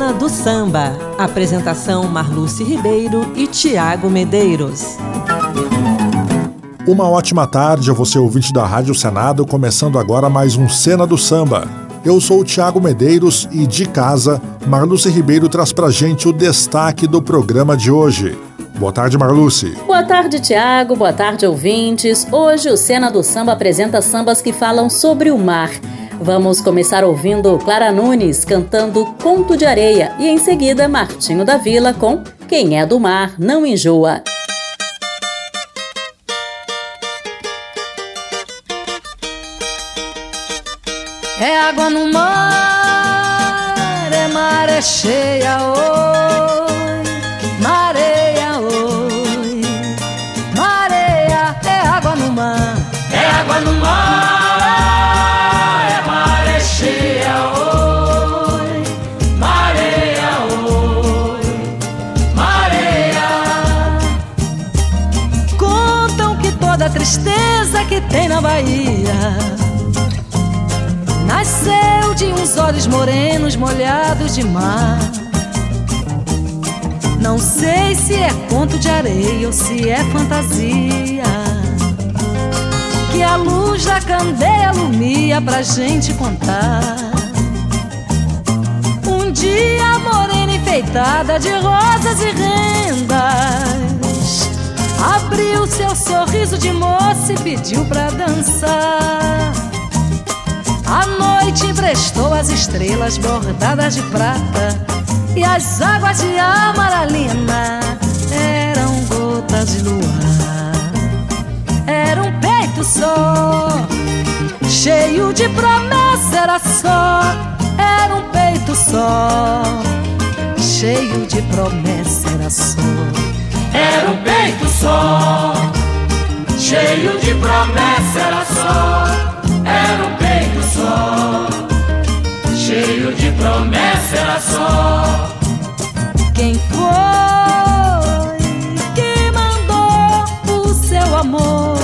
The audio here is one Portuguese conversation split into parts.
Cena do Samba. Apresentação Marluce Ribeiro e Tiago Medeiros. Uma ótima tarde a você, ouvinte da Rádio Senado, começando agora mais um Cena do Samba. Eu sou o Tiago Medeiros e, de casa, Marluce Ribeiro traz pra gente o destaque do programa de hoje. Boa tarde, Marluce. Boa tarde, Tiago. Boa tarde, ouvintes. Hoje o Cena do Samba apresenta sambas que falam sobre o mar. Vamos começar ouvindo Clara Nunes cantando Conto de Areia e em seguida Martinho da Vila com Quem é do Mar não enjoa. É água no mar, é maré cheia, oi, mareia, oi, mareia, é água no mar, é água no mar, é maré cheia, oi, mareia, oi, mareia. Contam que toda tristeza que tem na Bahia nasceu de uns olhos morenos molhados de mar. Não sei se é conto de areia ou se é fantasia, que a luz da candeia alumia pra gente contar. Um dia a morena enfeitada de rosas e rendas abriu seu sorriso de moça e pediu pra dançar. A noite emprestou as estrelas bordadas de prata e as águas de amaralina eram gotas de luar. Era um peito só, cheio de promessa, era só. Era um peito só, cheio de promessa, era só. Era um peito só, cheio de promessa, era só. Era um peito só, cheio de promessa, era só. Quem foi que mandou o seu amor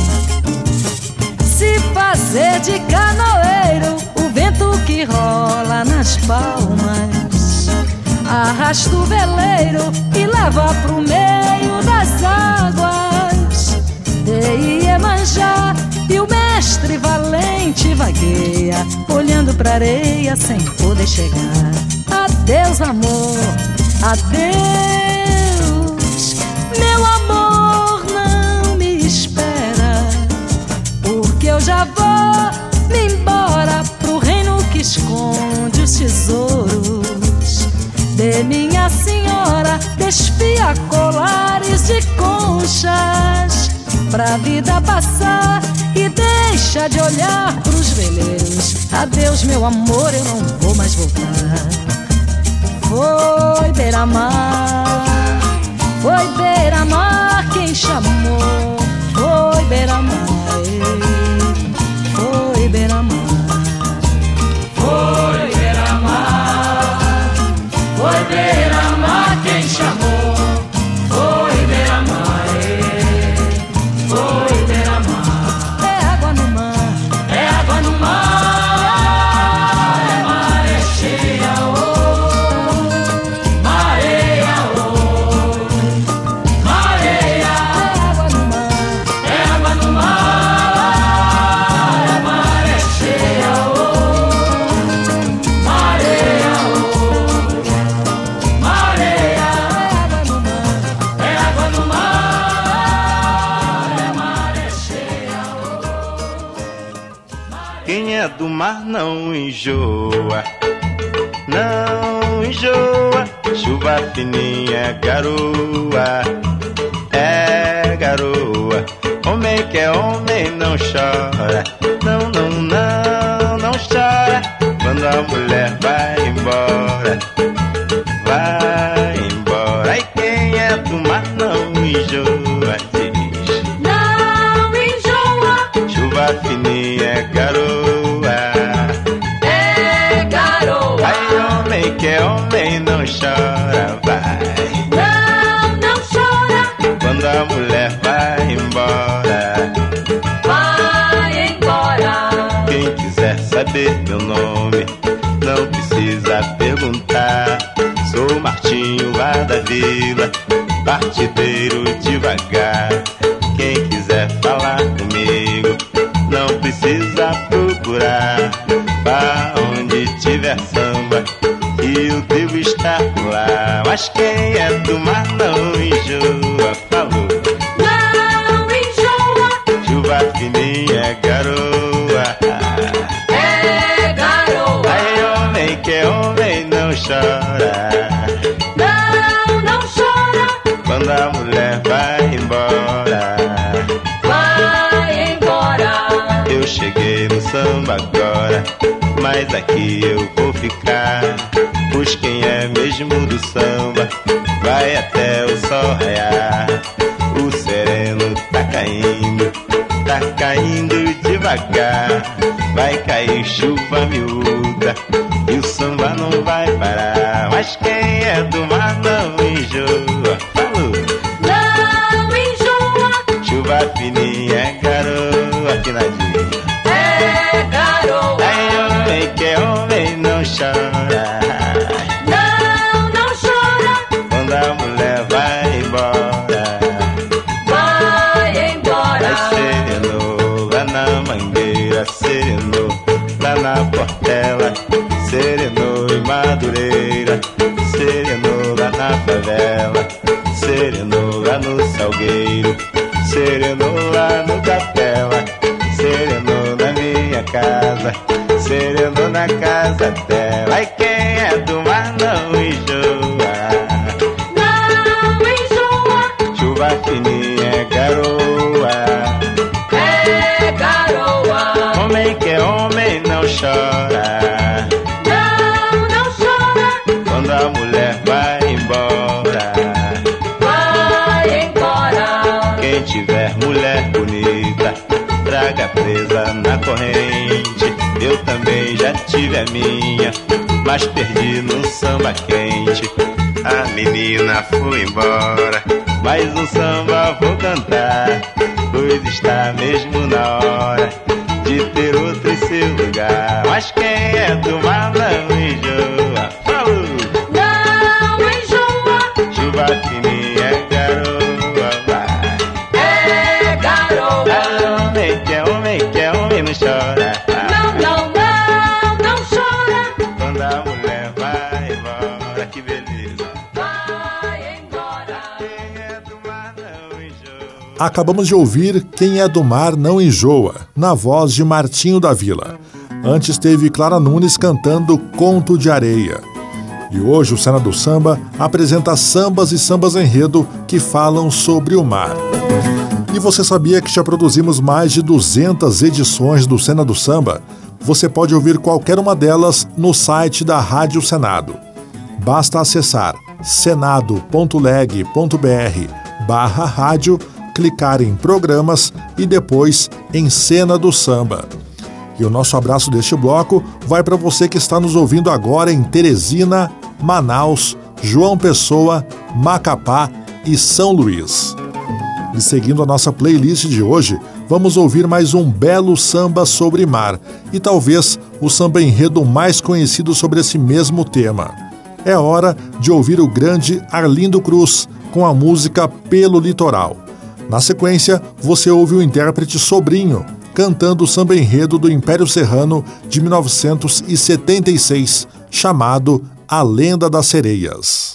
se fazer de canoeiro? O vento que rola nas palmas arrasta o veleiro e leva pro meio das águas de Iemanjá. E o mestre valente vagueia, olhando pra areia sem poder chegar. Adeus, amor, adeus. Meu amor, não me espera, porque eu já vou me embora pro reino que esconde os tesouros de minha senhora. Desfia colares de conchas pra vida passar e deixa de olhar pros veleiros. Adeus, meu amor, eu não vou mais voltar. Foi beira-mar, foi beira-mar quem chamou. Foi beira-mar, foi beira-mar, foi beira-mar, foi beira-mar quem chamou. Foi beira-mar, foi beira-mar. É água no mar, é água no mar, é maré cheia, oh, mareia, oh, mareia. É água no mar, é maré cheia, oh, mareia, oh, mareia. É água no mar, é maré cheia, oh. Quem é do mar não enjoa, não enjoa. Chuva fininha, garoa, é garoa. Homem que é homem não chora, não, não, não, não chora. Quando a mulher vai embora, vai embora. E quem é do mar não enjoa, diz. Não enjoa. Chuva fininha, garoa, É garoa. ai homem que é homem não chora, vai. Não, não chora. Quando a mulher vai embora, Vai embora. quem quiser saber meu nome não precisa perguntar. vila, partideiro devagar. Quem quiser falar comigo, não precisa procurar. Vá onde tiver samba, e eu devo estar por lá. Mas quem é do mar não enjoa, falou. Não enjoa. Chuva fininha é garoa. É garoa. Aí homem que é homem não chora. Não chora. Quando a mulher vai embora. Vai embora. Eu cheguei no samba agora, mas aqui eu vou ficar. Pois quem é mesmo do samba vai até o sol raiar. O sereno tá caindo devagar. Vai cair chuva miúda e o samba não vai parar. Mas quem é do mar não enjoa, falou. Não enjoa. Chuva fininha é garoa, afinadinho. É garoa. Aí homem que é homem não chora. Não chora. Quando a mulher vai embora. Vai embora. Aí serenou lá na Mangueira, serenou lá na Portela, serenou em Madureira, serenou lá na favela, serenou lá no Salgueiro, serenou lá no Capela, serenou na minha casa, serenou na casa dela. Ai, quem é do mar não enjoa. Não enjoa. Chuva fininha é garoa. É garoa. Homem que é homem não chora. Não chora. Quando a mulher vai embora. Vai embora. Quem tiver mulher bonita, traga presa na corrente. Eu também já tive a minha, mas perdi no samba quente. A menina foi embora, mais um samba vou cantar, pois está mesmo na hora de ter outro em seu lugar. Mas quem é do mar não enjoa, falou. Não enjoa. Chuva fininha é garoa, vai. É garoa. Homem que é homem não chora. Não chora. Quando a mulher vai embora, que beleza. Vai embora. Quem é do mar não enjoa. Acabamos de ouvir Quem é do Mar Não Enjoa, na voz de Martinho da Vila. Antes teve Clara Nunes cantando Conto de Areia. E hoje o Cena do Samba apresenta sambas e sambas enredo que falam sobre o mar. E você sabia que já produzimos mais de 200 edições do Cena do Samba? Você pode ouvir qualquer uma delas no site da Rádio Senado. Basta acessar senado.leg.br/rádio, clicar em Programas e depois em Cena do Samba. E o nosso abraço deste bloco vai para você que está nos ouvindo agora em Teresina, Manaus, João Pessoa, Macapá e São Luís. E seguindo a nossa playlist de hoje, vamos ouvir mais um belo samba sobre mar e talvez o samba enredo mais conhecido sobre esse mesmo tema. É hora de ouvir o grande Arlindo Cruz com a música Pelo Litoral. Na sequência, você ouve o intérprete Sobrinho cantando o samba enredo do Império Serrano de 1976, chamado A Lenda das Sereias.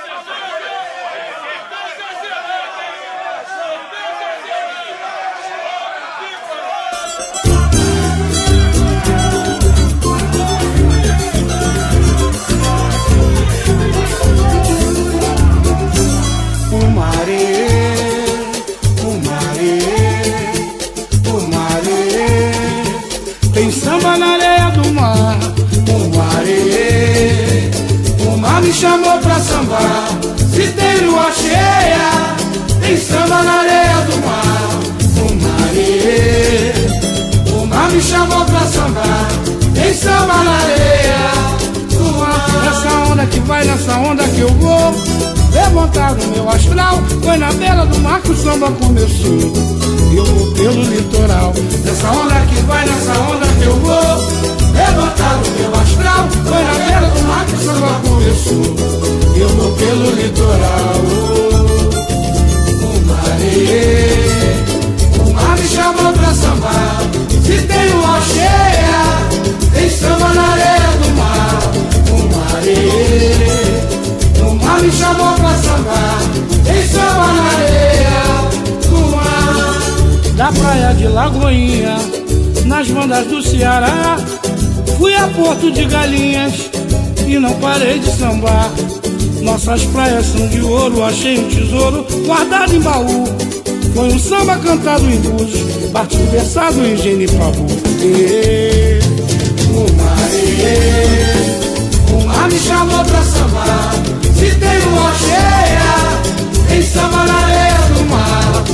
Tem samba na areia do mar, o maré. O mar me chamou pra sambar, se tem lua cheia. Tem samba na areia do mar, o maré. O mar me chamou pra sambar, tem samba na areia do mar. Nessa onda que vai, nessa onda que eu vou, levantar o meu astral. Foi na beira do mar que o samba começou. Eu vou pelo litoral. Nessa onda que vai, nessa onda que eu vou, levantar o meu astral. Foi na beira do mar que o samba começou. Eu vou pelo litoral. da praia de Lagoinha, nas bandas do Ceará. Fui a Porto de Galinhas e não parei de sambar. Nossas praias são de ouro, achei um tesouro guardado em baú. Foi um samba cantado em Búzios, partido versado em Genipabu. O mar me chamou pra sambar, se tem lua cheia, tem samba na areia do mar.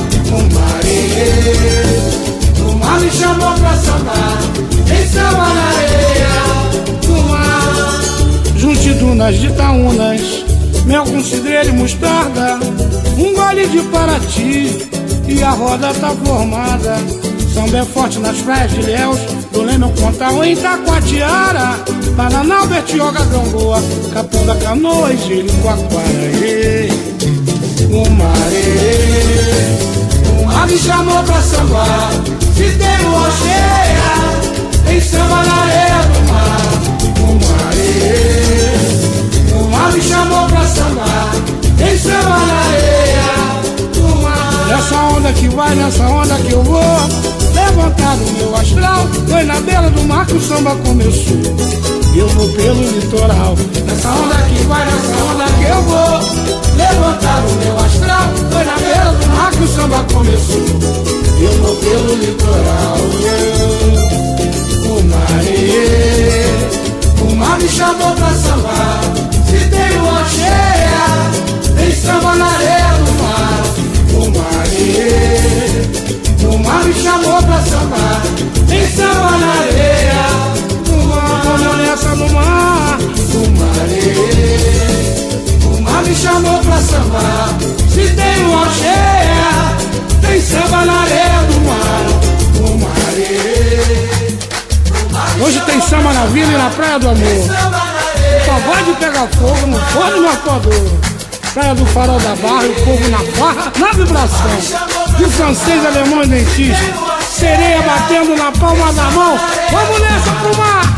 O mar me chamou pra sambar, tem samba na areia do mar. Junte dunas de Itaúnas, mel com cidreira e mostarda, um gole de Paraty e a roda tá formada. Samba é forte nas praias de Ilhéus, do Leme ao Pontal em Itacoatiara, Paraná, Bertioga, Gamboa, Capão da Canoa e Jericoacoara. O mar me chamou pra sambar, se tem lua cheia, tem samba na areia do mar. O mar me chamou pra sambar, tem samba na areia do mar. Nessa onda que vai, nessa onda que eu vou, levantado o meu astral, foi na beira do mar que o samba começou. Eu vou pelo litoral, nessa onda que vai, nessa onda que eu vou, levantado o meu astral, foi na beira do mar que o samba começou. Eu vou pelo litoral, o mar me chamou pra sambar, se tem lua cheia, tem samba na areia do mar. O mar me chamou pra sambar, tem samba na areia do mar. Olha nessa no mar, o mar me chamou pra sambar, se tem lua cheia, tem samba na areia do mar. Hoje tem samba na vila e na praia do amor, só vai de pegar fogo no forno no atuador. Praia do Farol da Barra, o povo na farra, na vibração. De francês, alemão e dentista, sereia batendo na palma da mão. Vamos nessa pro mar!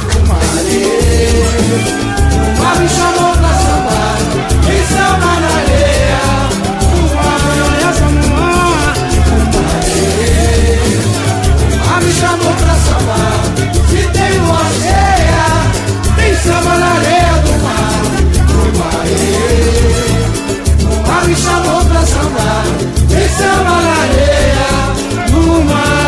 O mar me chamou pra sambar, tem samba na areia. O mar nessa no mar. O mar me chamou pra sambar, se tem lua cheia, tem samba na areia do mar. O mar me chamou pra sambar, tem samba na areia do mar.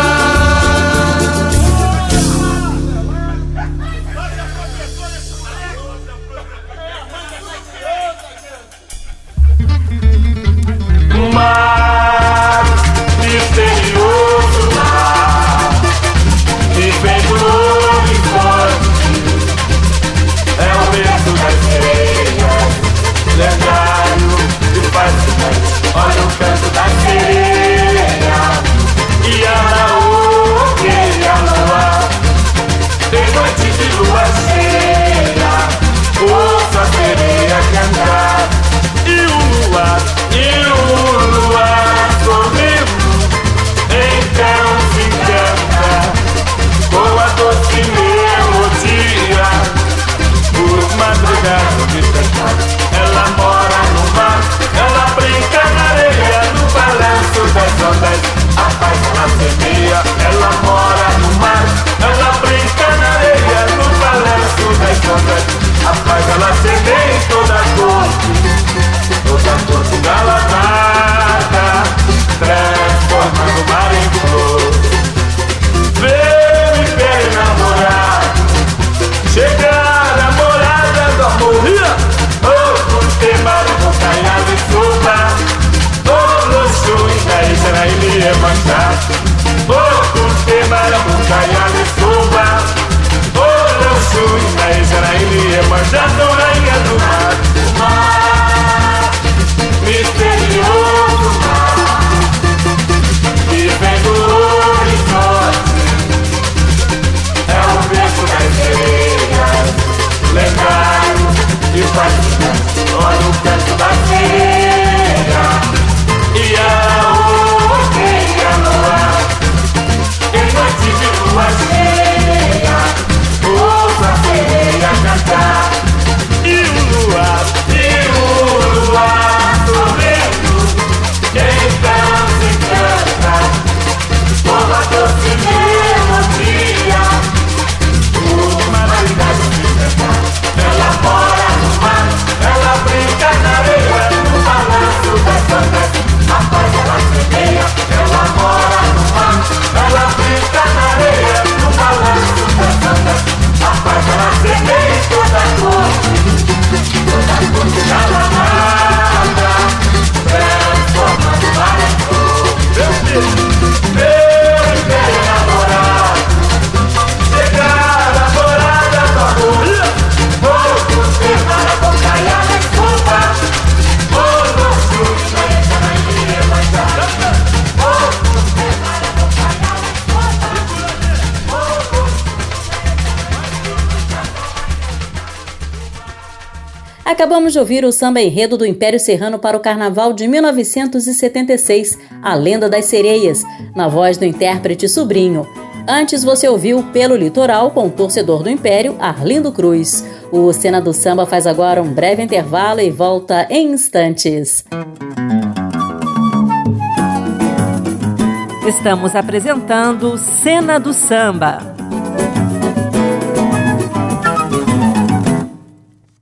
Acabamos de ouvir o samba enredo do Império Serrano para o Carnaval de 1976, A Lenda das Sereias, na voz do intérprete Sobrinho. Antes você ouviu Pelo Litoral com o torcedor do Império, Arlindo Cruz. O Cena do Samba faz agora um breve intervalo e volta em instantes. Estamos apresentando Cena do Samba.